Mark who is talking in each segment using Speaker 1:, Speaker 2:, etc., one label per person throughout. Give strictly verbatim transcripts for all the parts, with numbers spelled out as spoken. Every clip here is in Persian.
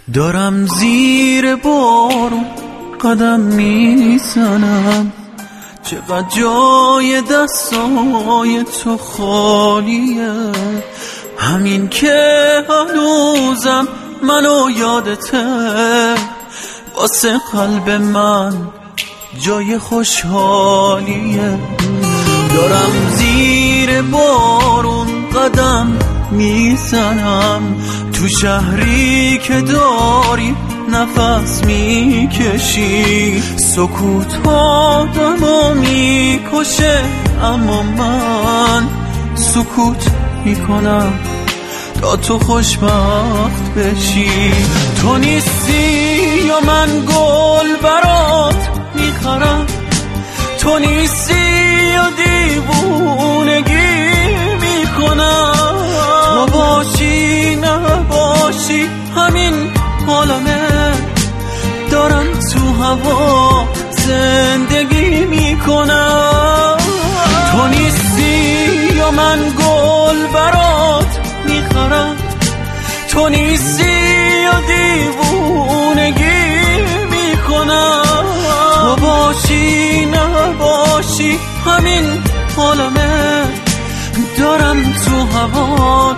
Speaker 1: دارم زیر بارون قدم میزنم، چقدر جای دستای تو خالیه. همین که هنوزم منو یادته، واسه قلب من جای خوشحالیه. دارم زیر بارون قدم میزنم، تو شهری که داری نفس میکشی. سکوت آدمو میکشه، اما من سکوت میکنم تا تو خوشبخت بشی. تو نیستی یا من گل برات میخرم، تو نیستی یا دیوونگی میکنم. تو باشی نباشی همین حالمه، دارم تو هوا زندگی میکنم. تو نیستی یا من گل برات میخرم، تو نیستی یا دیوونگی میکنم. تو باشی نباشی همین حالمه، دارم تو هوا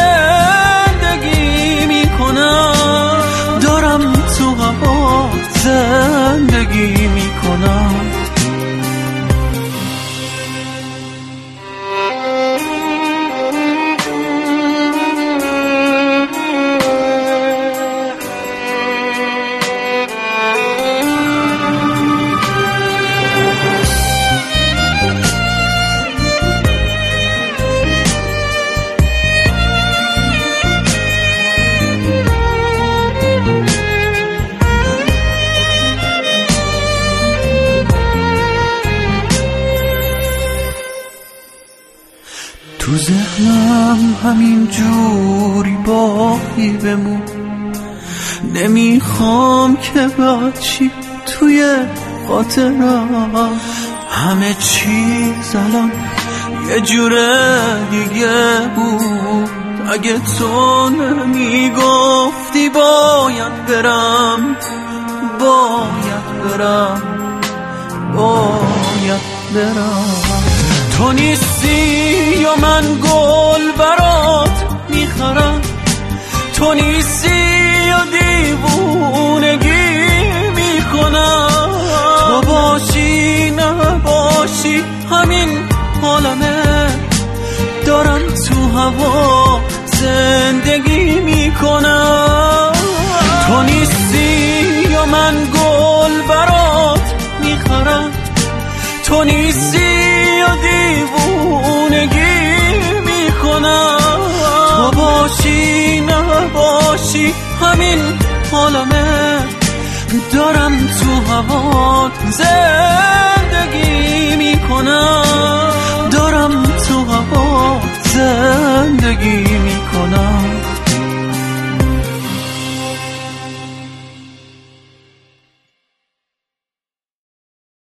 Speaker 1: زندگی میکنم. دارم تو هوا زندگی میکنم. تو ذهنم همین جوری باقی بمون، نمیخوام که بچی توی خاطرم. همه چیز الان یه جوره دیگه بود، اگه تو نمیگفتی باید برم، باید برم، باید برم. تو نیستی یا من گل برات میخرم، تو نیستی یا دیوونگی میکنم. تو باشی نباشی همین حالمه، دارم تو هوا زندگی میکنم. تو نیستی یا من گل برات میخرم، تو نیستی یا دیوونگی میکنم. تو باشی نباشی همین حالمه، دارم تو هوا زندگی میکنم. دارم تو هوا زندگی